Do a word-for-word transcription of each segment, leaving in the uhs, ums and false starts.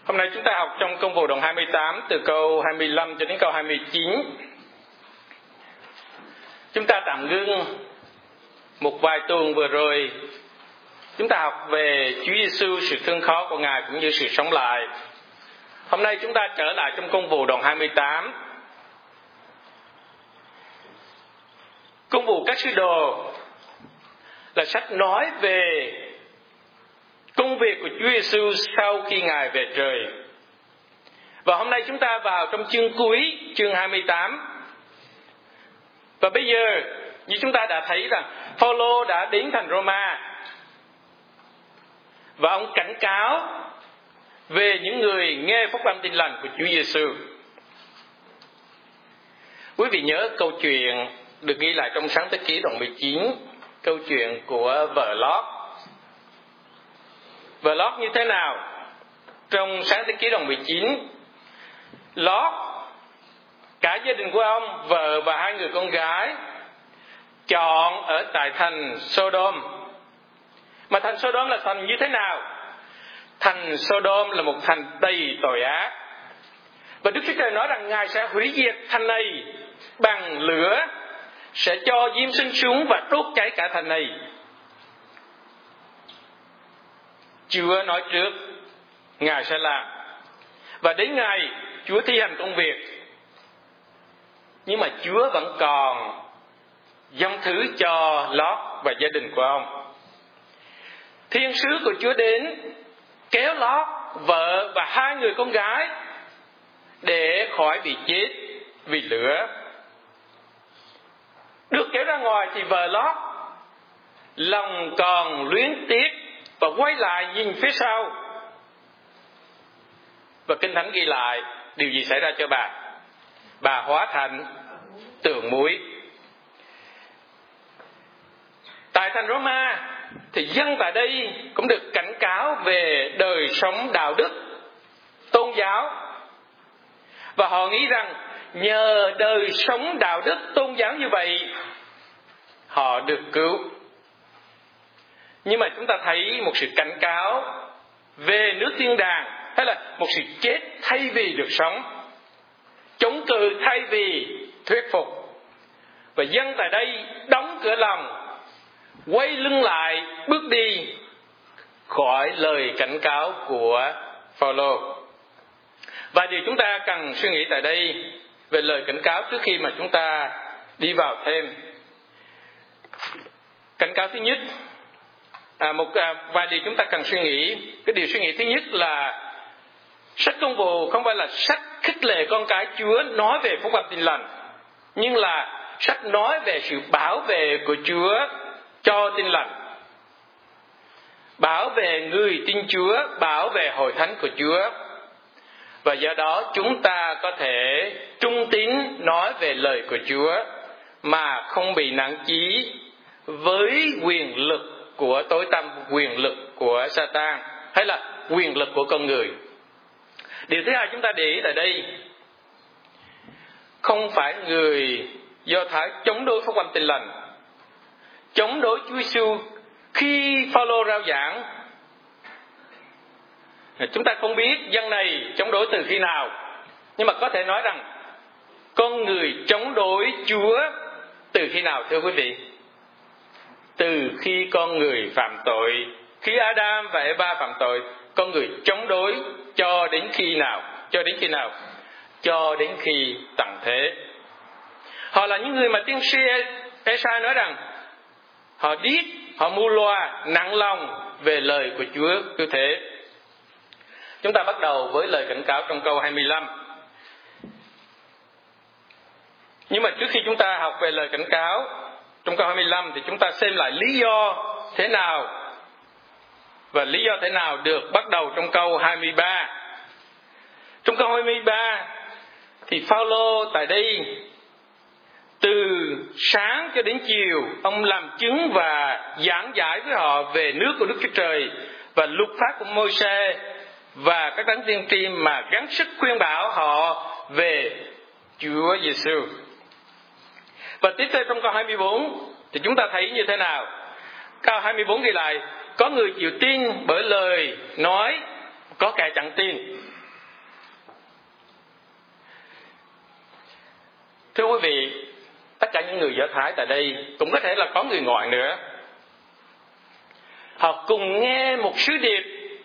Hôm nay chúng ta học trong công vụ đoạn hai mươi tám từ câu hai mươi lăm cho đến câu hai mươi chín. Chúng ta tạm ngưng một vài tuần vừa rồi. Chúng ta học về Chúa Giêsu, sự thương khó của Ngài cũng như sự sống lại. Hôm nay chúng ta trở lại trong công vụ đoạn hai mươi tám. Công vụ các sứ đồ là sách nói về công việc của Chúa Giêsu sau khi Ngài về trời. Và hôm nay chúng ta vào trong chương cuối, chương hai mươi tám. Và bây giờ, như chúng ta đã thấy rằng Phaolô đã đến thành Roma và ông cảnh cáo về những người nghe phúc âm tin lành của Chúa Giêsu. Quý vị nhớ câu chuyện được ghi lại trong Sáng Thế Ký đoạn mười chín, câu chuyện của vợ Lót. Vợ Lót như thế nào? Trong Sáng Thế Ký đoạn mười chín, Lót, cả gia đình của ông, vợ và hai người con gái, chọn ở tại thành Sodom. Mà thành Sodom là thành như thế nào? Thành Sodom là một thành đầy tội ác. Và Đức Chúa Trời nói rằng Ngài sẽ hủy diệt thành này bằng lửa, sẽ cho diêm sinh xuống và đốt cháy cả thành này. Chúa nói trước Ngài sẽ làm, và đến ngày Chúa thi hành công việc. Nhưng mà Chúa vẫn còn dâng thứ cho Lót và gia đình của ông. Thiên sứ của Chúa đến kéo Lót, vợ và hai người con gái để khỏi bị chết vì lửa. Được kéo ra ngoài thì vợ Lót lòng còn luyến tiếc và quay lại nhìn phía sau. Và Kinh Thánh ghi lại điều gì xảy ra cho bà? Bà hóa thành tượng muối. Tại thành Roma thì dân tại đây cũng được cảnh cáo về đời sống đạo đức, tôn giáo. Và họ nghĩ rằng nhờ đời sống đạo đức, tôn giáo như vậy, họ được cứu. Nhưng mà chúng ta thấy một sự cảnh cáo về nước thiên đàng, hay là một sự chết thay vì được sống, chống cự thay vì thuyết phục. Và dân tại đây đóng cửa lòng, quay lưng lại, bước đi khỏi lời cảnh cáo của Phaolô. Và điều chúng ta cần suy nghĩ tại đây về lời cảnh cáo trước khi mà chúng ta đi vào thêm. Cảnh cáo thứ nhất, à, một à, vài điều chúng ta cần suy nghĩ. Cái điều suy nghĩ thứ nhất là sách Công vụ không phải là sách khích lệ con cái Chúa nói về phúc âm tin lành, nhưng là sách nói về sự bảo vệ của Chúa cho tin lành, bảo vệ người tin Chúa, bảo vệ hội thánh của Chúa. Và do đó chúng ta có thể trung tín nói về lời của Chúa mà không bị nặng chí với quyền lực của tối tăm, quyền lực của Satan hay là quyền lực của con người. Điều thứ hai chúng ta để ý tại đây, không phải người Do Thái chống đối phúc âm tin lành, chống đối Chúa Giêsu khi Phaolô rao giảng. Chúng ta không biết dân này chống đối từ khi nào, nhưng mà có thể nói rằng con người chống đối Chúa từ khi nào thưa quý vị? Từ khi con người phạm tội, khi Adam và Eva phạm tội, con người chống đối cho đến khi nào? Cho đến khi nào? Cho đến khi tận thế. Họ là những người mà tiên sư Ê-sai nói rằng họ điếc, họ mù loa, nặng lòng về lời của Chúa cứ thế. Chúng ta bắt đầu với lời cảnh cáo trong câu hai mươi lăm. Nhưng mà trước khi chúng ta học về lời cảnh cáo trong câu hai mươi lăm thì chúng ta xem lại lý do thế nào, và lý do thế nào được bắt đầu trong câu hai mươi ba. Trong câu hai mươi ba thì Phaolô tại đây từ sáng cho đến chiều ông làm chứng và giảng giải với họ về nước của Đức Chúa Trời và luật pháp của Môi-se và các đấng tiên tri mà gắng sức khuyên bảo họ về Chúa Giêsu. Và tiếp theo trong câu hai mươi bốn thì chúng ta thấy như thế nào? Câu hai mươi bốn ghi lại, có người chịu tin bởi lời nói, có kẻ chẳng tin. Thưa quý vị, tất cả những người Do Thái tại đây, cũng có thể là có người ngoại nữa, họ cùng nghe một sứ điệp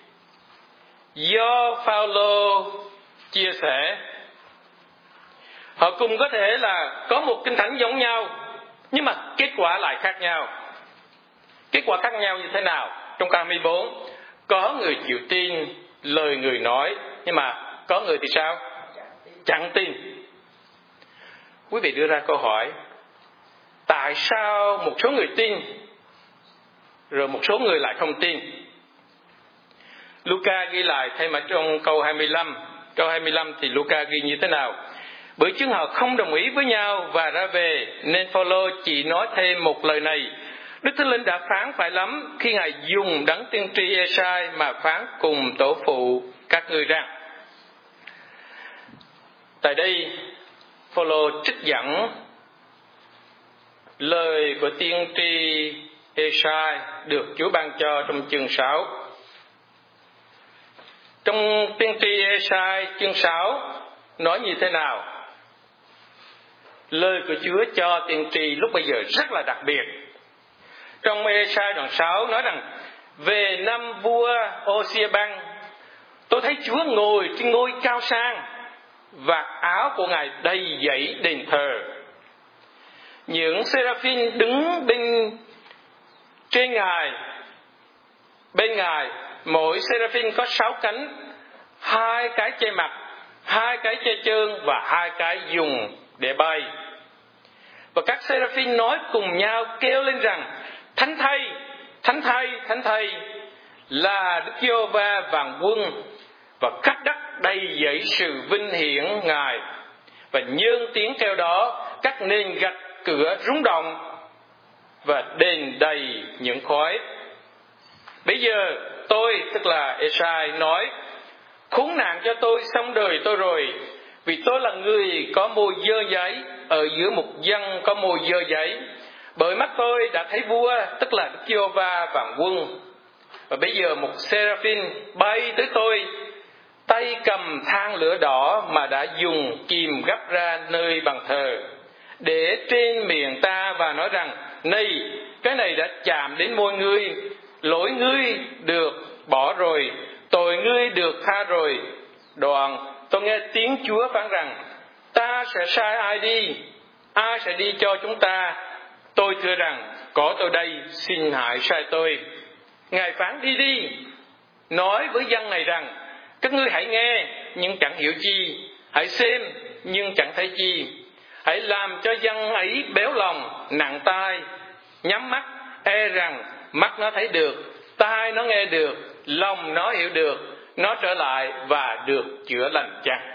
do Phao-lô chia sẻ. Họ cùng có thể là có một kinh thánh giống nhau, nhưng mà kết quả lại khác nhau. Kết quả khác nhau như thế nào? Trong câu hai mươi bốn, có người chịu tin lời người nói, nhưng mà có người thì sao? Chẳng tin. Quý vị đưa ra câu hỏi, tại sao một số người tin, rồi một số người lại không tin? Luca ghi lại thêm ở trong câu hai mươi lăm. Câu hai mươi lăm thì Luca ghi như thế nào? Bởi chừng họ không đồng ý với nhau và ra về, nên Phao-lô chỉ nói thêm một lời này: Đức Thánh Linh đã phán phải lắm khi Ngài dùng đấng tiên tri Ê-sai mà phán cùng tổ phụ các ngươi rằng. Tại đây, Phao-lô trích dẫn lời của tiên tri Ê-sai được Chúa ban cho trong chương sáu. Trong tiên tri Ê-sai chương sáu nói như thế nào? Lời của Chúa cho tiên tri lúc bây giờ rất là đặc biệt. Trong Ê-sai đoạn sáu nói rằng: Về năm vua Ô-xia-băng, tôi thấy Chúa ngồi trên ngôi cao sang, vạt áo của Ngài đầy dẫy đền thờ. Những seraphim đứng bên trên Ngài, bên Ngài, mỗi seraphim có sáu cánh, hai cái che mặt, hai cái che chân và hai cái dùng để bay. Và các seraphim nói cùng nhau kêu lên rằng: Thánh Thầy, Thánh Thầy, Thánh Thầy là Đức Giê-hô-va vạn quân, và khắp đất đầy dẫy sự vinh hiển Ngài. Và nhân tiếng kêu đó, các nền gạch cửa rung động và đền đầy những khói. Bây giờ tôi, tức là Ê-sai, nói: Khốn nạn cho tôi, xong đời tôi rồi, vì tôi là người có môi dơ giấy ở giữa một dân có môi dơ giấy. Bởi mắt tôi đã thấy vua, tức là Đức Giê-hô-va vạn quân. Và bây giờ một seraphim bay tới tôi, tay cầm than lửa đỏ mà đã dùng kìm gấp ra nơi bàn thờ, để trên miệng ta và nói rằng: Này, cái này đã chạm đến môi ngươi, lỗi ngươi được bỏ rồi, tội ngươi được tha rồi. Đoạn tôi nghe tiếng Chúa phán rằng: Ta sẽ sai ai đi? Ai sẽ đi cho chúng ta? Tôi thưa rằng: Có tôi đây, xin hãy sai tôi. Ngài phán: Đi đi, nói với dân này rằng: Các ngươi hãy nghe nhưng chẳng hiểu chi, hãy xem nhưng chẳng thấy chi. Hãy làm cho dân ấy béo lòng, nặng tai, nhắm mắt, e rằng mắt nó thấy được, tai nó nghe được, lòng nó hiểu được, nó trở lại và được chữa lành chăng?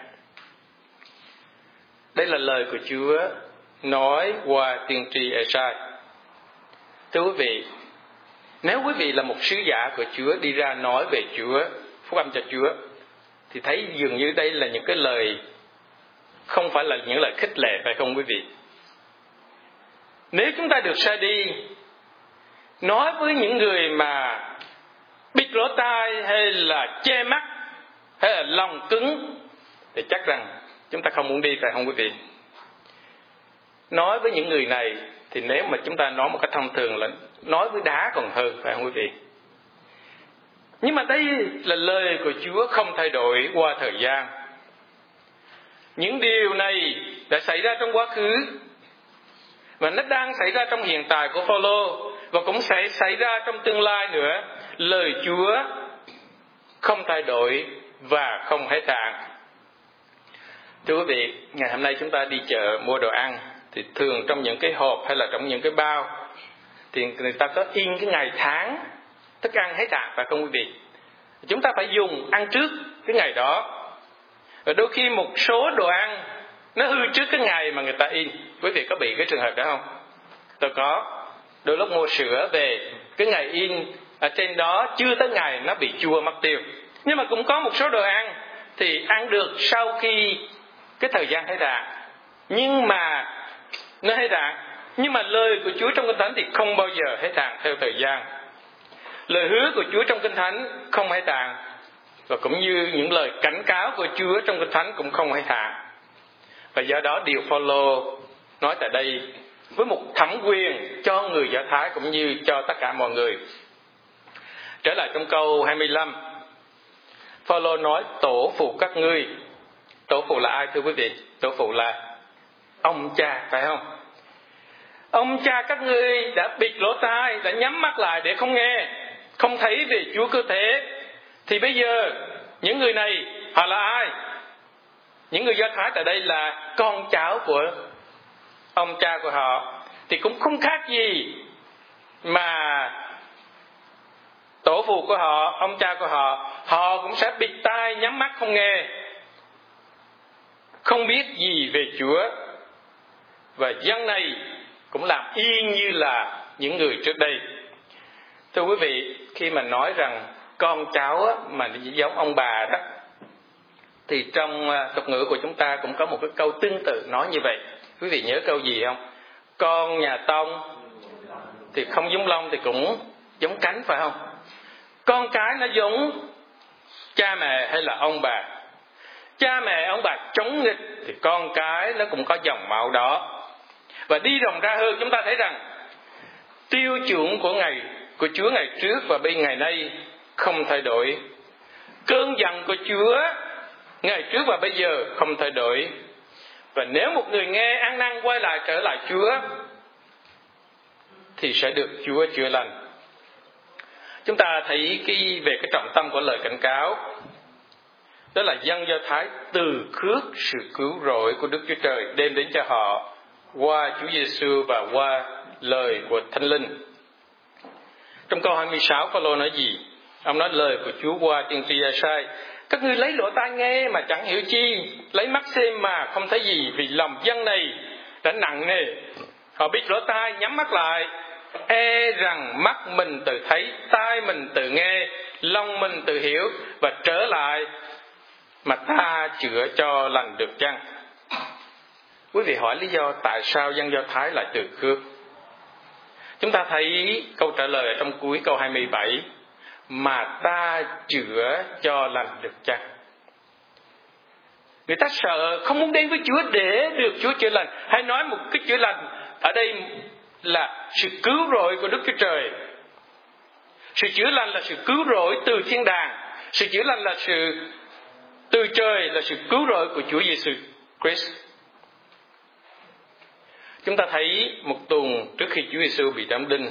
Đây là lời của Chúa nói qua tiên tri Ê-sai. Thưa quý vị, nếu quý vị là một sứ giả của Chúa đi ra nói về Chúa, phúc âm cho Chúa, thì thấy dường như đây là những cái lời không phải là những lời khích lệ, phải không quý vị? Nếu chúng ta được sai đi nói với những người mà bịt lỗ tai hay là che mắt hay là lòng cứng, thì chắc rằng chúng ta không muốn đi, phải không quý vị? Nói với những người này thì nếu mà chúng ta nói một cách thông thường là nói với đá còn hơn, phải không quý vị? Nhưng mà đây là lời của Chúa không thay đổi qua thời gian. Những điều này đã xảy ra trong quá khứ, và nó đang xảy ra trong hiện tại của Phao-lô, và cũng sẽ xảy ra trong tương lai nữa. Lời Chúa không thay đổi và không hết hạn. Thưa quý vị, ngày hôm nay chúng ta đi chợ mua đồ ăn, thì thường trong những cái hộp hay là trong những cái bao thì người ta có in cái ngày tháng thức ăn hết hạn, phải không quý vị? Chúng ta phải dùng ăn trước cái ngày đó. Và đôi khi một số đồ ăn nó hư trước cái ngày mà người ta in. Quý vị có bị cái trường hợp đó không? Tôi có. Đôi lúc mua sữa về, cái ngày in ở trên đó chưa tới ngày nó bị chua mất tiêu. Nhưng mà cũng có một số đồ ăn thì ăn được sau khi cái thời gian hết hạn, nhưng mà nó hết hạn. Nhưng mà lời của Chúa trong Kinh Thánh thì không bao giờ hết hạn theo thời gian. Lời hứa của Chúa trong Kinh Thánh không hết hạn, và cũng như những lời cảnh cáo của Chúa trong Kinh Thánh cũng không hết hạn. Và do đó điều Phao-lô nói tại đây với một thẩm quyền cho người Do Thái cũng như cho tất cả mọi người. Trở lại trong câu hai mươi lăm, Phaolô nói tổ phụ các ngươi. Tổ phụ là ai thưa quý vị? Tổ phụ là ông cha, phải không? Ông cha các ngươi đã bịt lỗ tai, đã nhắm mắt lại để không nghe, không thấy về Chúa cơ thể. Thì bây giờ những người này họ là ai? Những người Do Thái tại đây là con cháu của ông cha của họ, thì cũng không khác gì mà tổ phụ của họ, ông cha của họ, họ cũng sẽ bịt tai nhắm mắt không nghe, không biết gì về Chúa. Và dân này cũng làm y như là những người trước đây. Thưa quý vị, khi mà nói rằng con cháu mà giống ông bà đó, thì trong tục ngữ của chúng ta cũng có một cái câu tương tự nói như vậy. Quý vị nhớ câu gì không? Con nhà Tông thì không giống lông thì cũng giống cánh, phải không? Con cái nó giống cha mẹ hay là ông bà. Cha mẹ ông bà chống nghịch thì con cái nó cũng có dòng máu đó. Và đi rộng ra hơn, chúng ta thấy rằng tiêu chuẩn của ngày của Chúa ngày trước và bây ngày nay không thay đổi. Cơn giận của Chúa ngày trước và bây giờ không thay đổi. Và nếu một người nghe ăn năn quay lại trở lại Chúa thì sẽ được Chúa chữa lành. Chúng ta thấy cái về cái trọng tâm của lời cảnh cáo, đó là dân Do Thái từ khước sự cứu rỗi của Đức Chúa Trời đem đến cho họ qua Chúa Giêsu và qua lời của Thánh Linh. Trong câu hai mươi sáu, Phaolô nói gì? Ông nói lời của Chúa qua tiên tri Ê-sai: các ngươi lấy lỗ tai nghe mà chẳng hiểu chi, lấy mắt xem mà không thấy gì, vì lòng dân này đã nặng nề. Họ bịt lỗ tai, nhắm mắt lại, e rằng mắt mình tự thấy, tai mình tự nghe, lòng mình tự hiểu, và trở lại mà ta chữa cho lành được chăng? Quý vị hỏi lý do tại sao dân Do Thái lại từ khước? Chúng ta thấy câu trả lời ở trong cuối câu hai mươi bảy: mà ta chữa cho lành được chăng? Người ta sợ, không muốn đến với Chúa để được Chúa chữa lành. Hay nói một cái chữa lành ở đây là sự cứu rỗi của Đức Chúa Trời. Sự chữa lành là sự cứu rỗi từ thiên đàng. Sự chữa lành là sự từ trời, là sự cứu rỗi của Chúa Giêsu Christ. Chúng ta thấy một tuần trước khi Chúa Giêsu bị đóng đinh,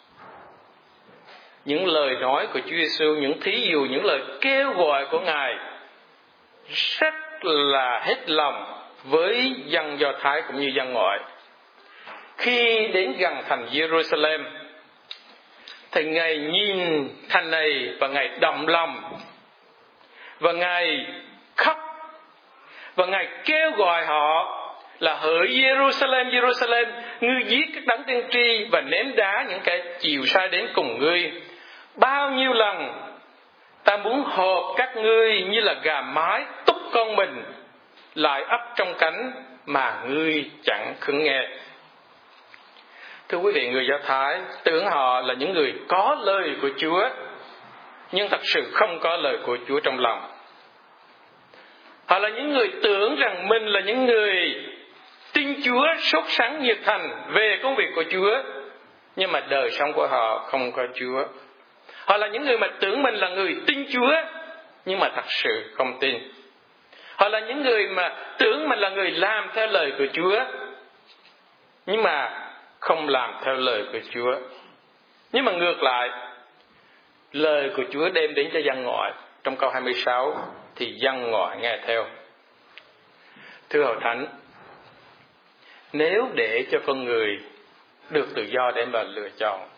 những lời nói của Chúa Giêsu, những thí dụ, những lời kêu gọi của Ngài rất là hết lòng với dân Do Thái cũng như dân ngoại. Khi đến gần thành Jerusalem thì Ngài nhìn thành này và Ngài động lòng, và Ngài khóc, và Ngài kêu gọi họ là: hỡi Jerusalem, Jerusalem, ngươi giết các đấng tiên tri và ném đá những kẻ chịu sai đến cùng ngươi. Bao nhiêu lần ta muốn hộp các ngươi như là gà mái túc con mình lại ấp trong cánh, mà ngươi chẳng khứng nghe. Thưa quý vị, người Do Thái tưởng họ là những người có lời của Chúa, nhưng thật sự không có lời của Chúa trong lòng. Họ là những người tưởng rằng mình là những người tin Chúa, sốt sắng nhiệt thành về công việc của Chúa, nhưng mà đời sống của họ không có Chúa. Họ là những người mà tưởng mình là người tin Chúa, nhưng mà thật sự không tin. Họ là những người mà tưởng mình là người làm theo lời của Chúa, nhưng mà không làm theo lời của Chúa. Nhưng mà ngược lại, lời của Chúa đem đến cho dân ngoại trong câu hai mươi sáu thì dân ngoại nghe theo. Thưa Hội Thánh, nếu để cho con người được tự do để mà lựa chọn,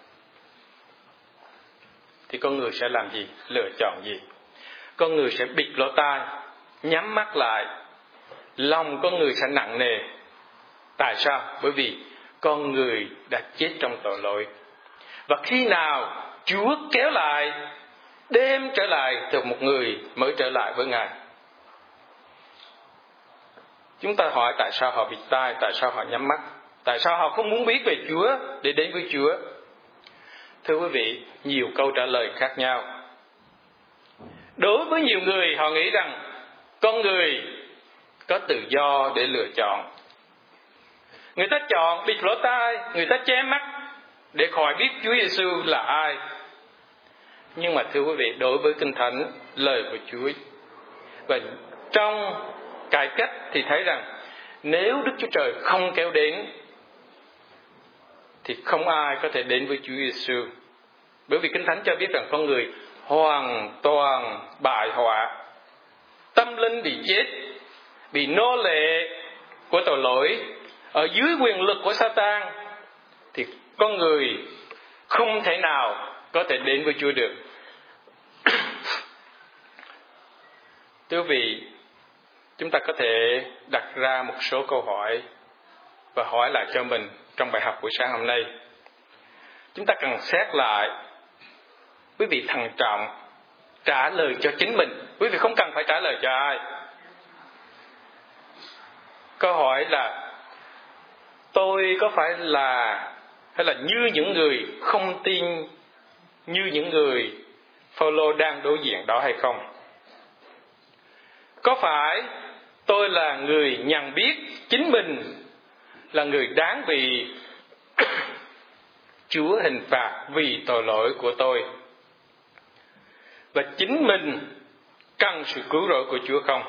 thì con người sẽ làm gì? Lựa chọn gì? Con người sẽ bịt lỗ tai, nhắm mắt lại, lòng con người sẽ nặng nề. Tại sao? Bởi vì con người đã chết trong tội lỗi. Và khi nào Chúa kéo lại, đem trở lại từ một người mới trở lại với Ngài. Chúng ta hỏi tại sao họ bịt tai, tại sao họ nhắm mắt, tại sao họ không muốn biết về Chúa để đến với Chúa. Thưa quý vị, nhiều câu trả lời khác nhau. Đối với nhiều người, họ nghĩ rằng con người có tự do để lựa chọn. người ta chọn bịt lỗ tai, người ta che mắt để khỏi biết Chúa Giêsu là ai. Nhưng mà thưa quý vị, đối với Kinh Thánh, lời của Chúa, và trong cải cách thì thấy rằng nếu Đức Chúa Trời không kéo đến thì không ai có thể đến với Chúa Giêsu. Bởi vì Kinh Thánh cho biết rằng con người hoàn toàn bại hoại, tâm linh bị chết, bị nô lệ của tội lỗi, ở dưới quyền lực của Sa-tan, thì con người không thể nào có thể đến với Chúa được. Thưa quý vị, chúng ta có thể đặt ra một số câu hỏi và hỏi lại cho mình trong bài học buổi sáng hôm nay. Chúng ta cần xét lại, quý vị thận trọng trả lời cho chính mình. Quý vị không cần phải trả lời cho ai. Câu hỏi là tôi có phải là hay là như những người không tin, như những người Phao-lô đang đối diện đó hay không? Có phải tôi là người nhận biết chính mình là người đáng bị Chúa hình phạt vì tội lỗi của tôi, và chính mình cần sự cứu rỗi của Chúa không?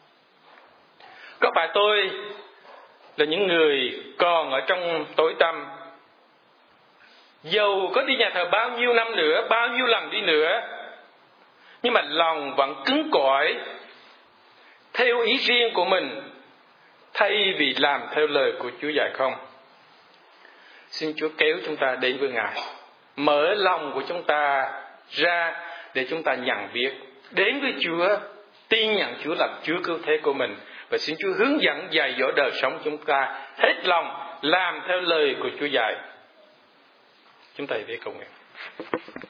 Có phải tôi là những người còn ở trong tối tăm, dầu có đi nhà thờ bao nhiêu năm nữa, bao nhiêu lần đi nữa, nhưng mà lòng vẫn cứng cỏi theo ý riêng của mình thay vì làm theo lời của Chúa dạy không? Xin Chúa kéo chúng ta đến với Ngài, mở lòng của chúng ta ra để chúng ta nhận biết, đến với Chúa, tin nhận Chúa làm Chúa cứu thế của mình, và xin Chúa hướng dẫn dạy dỗ đời sống chúng ta hết lòng làm theo lời của Chúa dạy. Chúng ta hãy cầu nguyện.